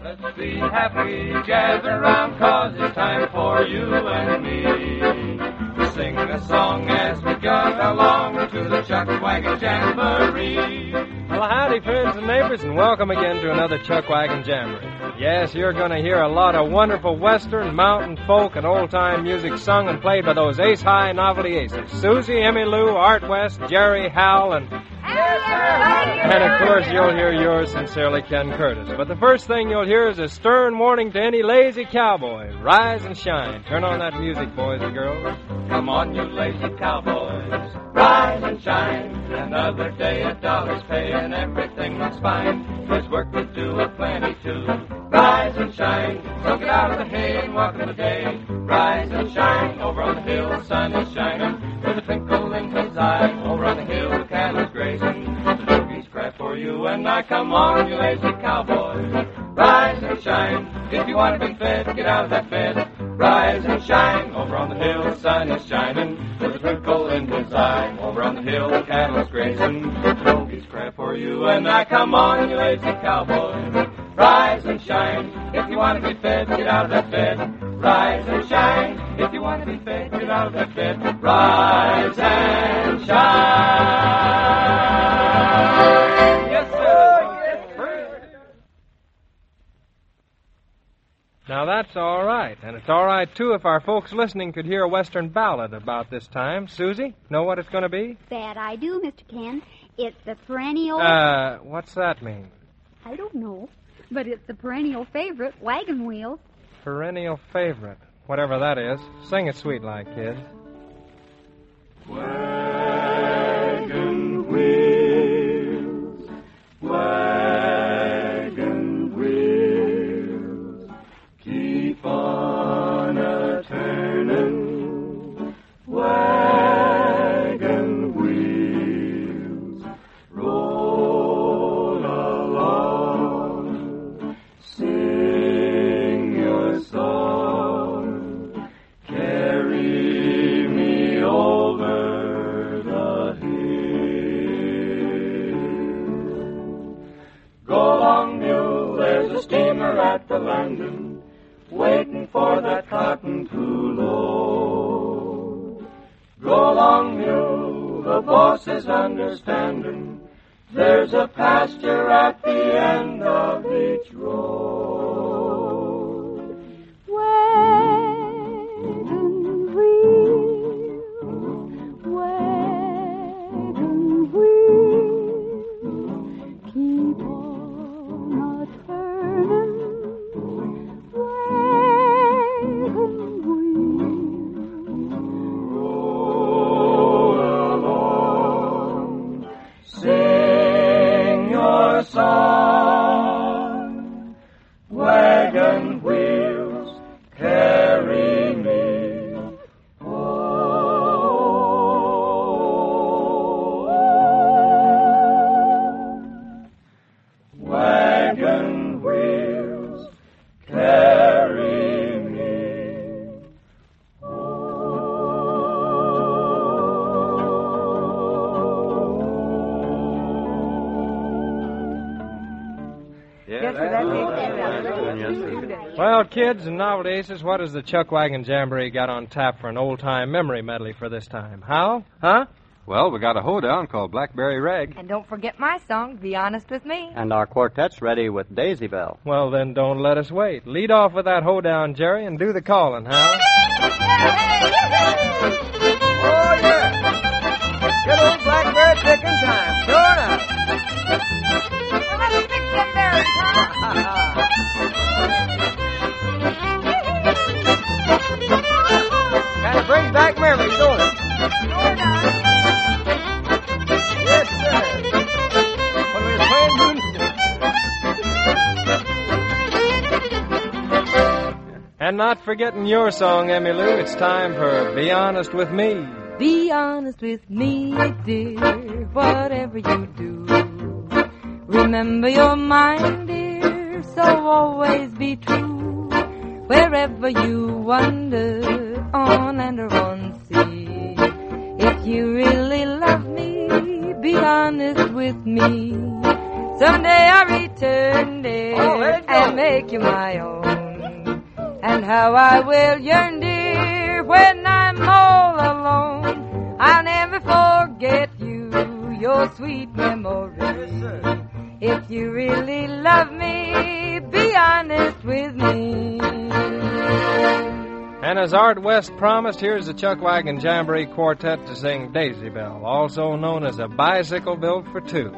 Let's be happy, gather round, 'cause it's time for you and me to sing a song as we jog along to the Chuck Wagon Jamboree. Well, howdy, friends and neighbors, and welcome again to another Chuck Wagon Jamboree. Yes, you're going to hear a lot of wonderful Western, mountain folk, and old-time music sung and played by those ace-high novelty aces. Susie, Emmy Lou, Art West, Jerry, Hal, and of course, you'll hear yours sincerely, Ken Curtis. But the first thing you'll hear is a stern warning to any lazy cowboy. Rise and shine. Turn on that music, boys and girls. Come on, you lazy cowboys, rise and shine. Another day, $1 pay, and everything looks fine. There's work to do, aplenty too. Rise and shine. So get out of the hay and welcome the day. Rise and shine. Over on the hill, the sun is shining. With a twinkle in his eye. Over on the hill, the cattle's grazing. The turkeys cry for you and I. Come on, you lazy cowboys, rise and shine. If you want to be fed, get out of that bed. Rise and shine. Over on the hill, the sun is shining. With a twinkle in his eye. Over on the hill, the cattle is grazing. The turkeys cry for you and I. Come on, you lazy cowboys, rise and shine. If you want to be fed, get out of that bed. Rise and shine. If you want to be fed, get out of that bed. Rise and shine. Yes, sir. Now, that's all right. And it's all right, too, if our folks listening could hear a Western ballad about this time. Susie, know what it's going to be? That I do, Mr. Ken. It's the perennial... What's that mean? I don't know. But it's the perennial favorite, Wagon Wheel. Perennial favorite. Whatever that is. Sing it sweet-like, kids. Wagon wheels, wagon wheels, keep on a-turnin'. Wagon wheels, roll along, sing your song, carry me over the hill. Go along, mule, there's a steamer at the landing, waiting for that cotton to load. Go along, mule, the boss is understanding, there's a pasture at the end of each road. Wagon wheel, wagon wheel, keep on a-turnin'. Wagon wheel, Roll along, sing your song. Wagon wheels, carry me home. Wagon wheels, carry me Well, kids and novelty aces, what has the Chuck Wagon Jamboree got on tap for an old-time memory medley for this time? How? Huh? Well, we got a hoedown called Blackberry Rag. And don't forget my song, Be Honest With Me. And our quartet's ready with Daisy Bell. Well, then don't let us wait. Lead off with that hoedown, Jerry, and do the calling, Hal. Oh, yeah. Good old blackberry picking time. Sure enough. Well, let's pick some berries, huh? Kind of brings back memories, don't it? Sure does. Yes, sir. When we were playing moonstone. And not forgetting your song, Emmy Lou, it's time for Be Honest With Me. Be honest with me, dear, whatever you do. Remember your mind, dear, so always be true. Wherever you wander, on land or on sea, if you really love me, be honest with me. Someday I'll return there let it go. and make you my own. And how I will yearn, dear, when I'm all alone. I'll never forget you, your sweet memory. If you really love me, be honest with me. And as Art West promised, here's the Chuck Wagon Jamboree Quartet to sing Daisy Bell, also known as a bicycle built for two.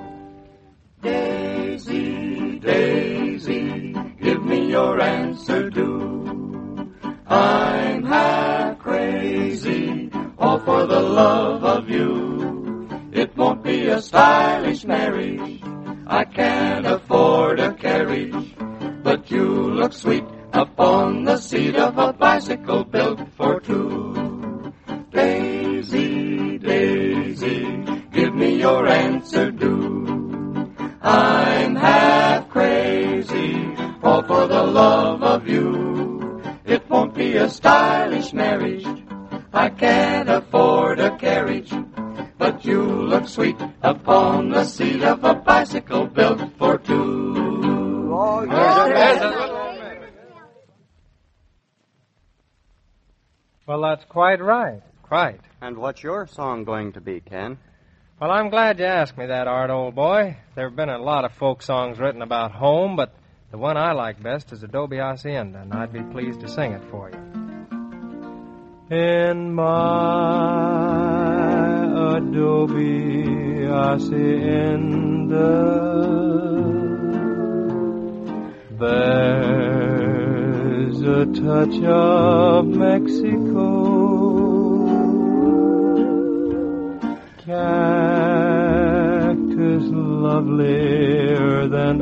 Daisy, Daisy, give me your answer, do. I'm half crazy, all for the love of you. It won't be a stylish marriage, I can't afford a carriage, but you look sweet up on the seat of a bicycle built for two. Daisy, Daisy, give me your answer, do. I'm half crazy, all for the love of you. It won't be a stylish marriage, I can't afford a carriage, but you look sweet upon the seat of a bicycle built for two. Oh, yes. Well, that's quite right. Quite. And what's your song going to be, Ken? Well, I'm glad you asked me that, Art, old boy. There have been a lot of folk songs written about home, but the one I like best is Adobe Hacienda, and I'd be pleased to sing it for you. In my Adobe Hacienda, there's a touch of Mexico. Cactus lovelier than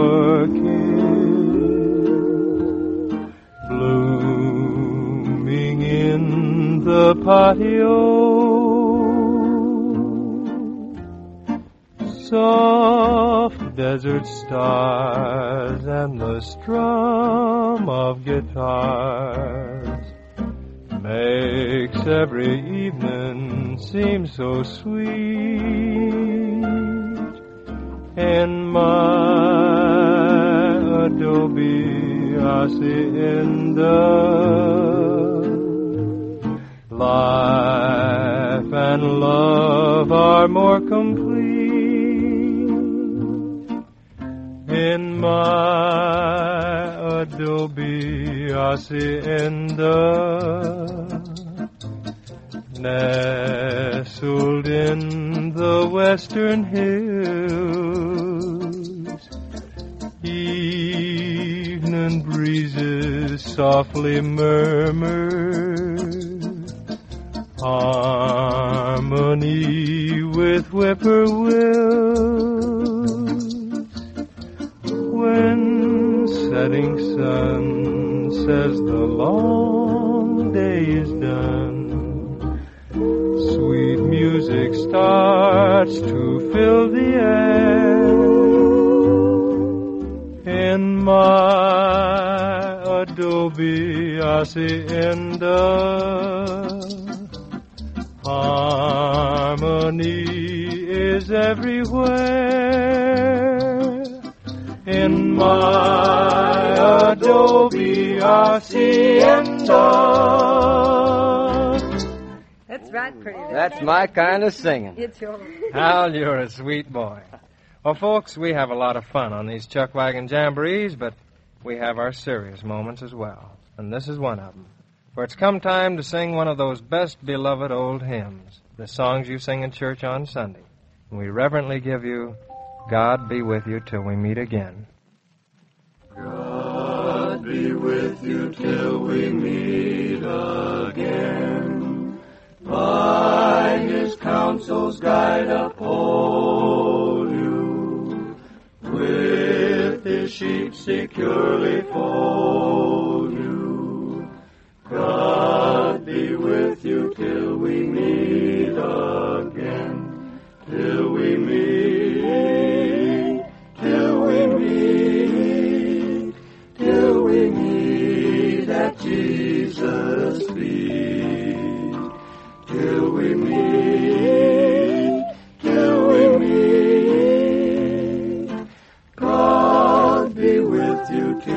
orchids, blooming in the patio. Soft desert stars and the strum of guitars makes every evening seem so sweet. In my Adobe Hacienda, life and love are more complete. In my Adobe Hacienda, nestled in the western hills, evening breezes softly murmur, harmony with whippoorwills. When setting sun says the long day is done, sweet music starts to fill the air. In my Adobe Hacienda, harmony is everywhere. In my Adobe Hacienda. That's right, pretty. That's my kind of singing. It's yours. Hal, you're a sweet boy. Well, folks, we have a lot of fun on these Chuck Wagon Jamborees, but we have our serious moments as well. And this is one of them. For it's come time to sing one of those best beloved old hymns, the songs you sing in church on Sunday. And we reverently give you God Be With You Till We Meet Again. God be with you till we meet again. By his counsel's guide uphold you. With his sheep securely fold you. God be with you till we meet again. Till we meet, till we meet, till we meet at Jesus' feet. Till we meet, till we meet,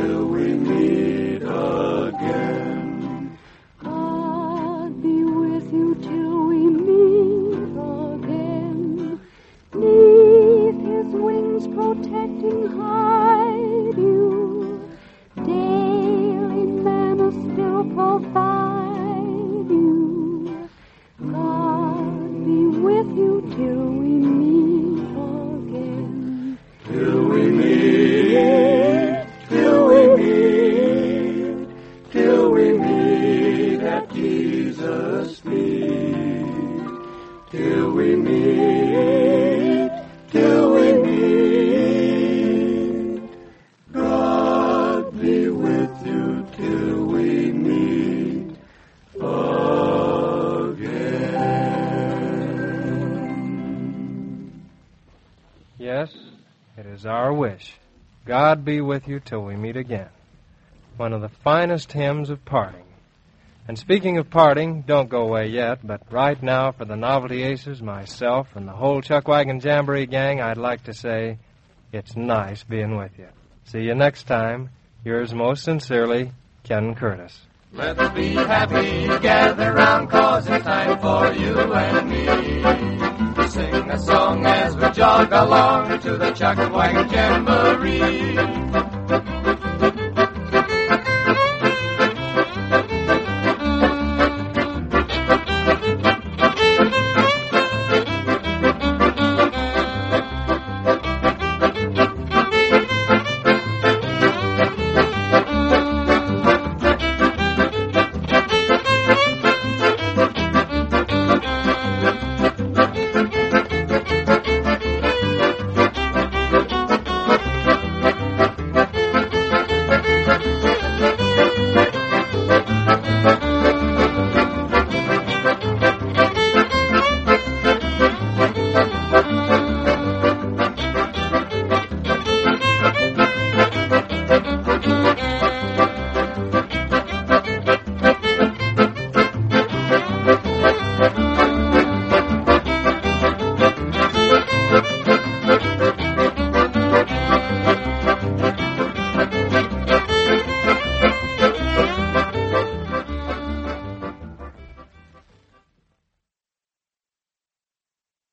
till we meet again. God be with you till we meet again. Neath his wings protecting hide you. Daily manna still provide you. God be with you till we meet again. Till we meet, till we meet, till we meet at Jesus' feet. Till we meet, till we meet. God be with you till we meet again. Yes, it is our wish. God be with you till we meet again. One of the finest hymns of parting. And speaking of parting, don't go away yet, but right now for the Novelty Aces, myself, and the whole Chuckwagon Jamboree gang, I'd like to say it's nice being with you. See you next time. Yours most sincerely, Ken Curtis. Let's be happy, gather round, 'cause it's time for you and me to sing a song as we jog along to the Chuckwagon Jamboree.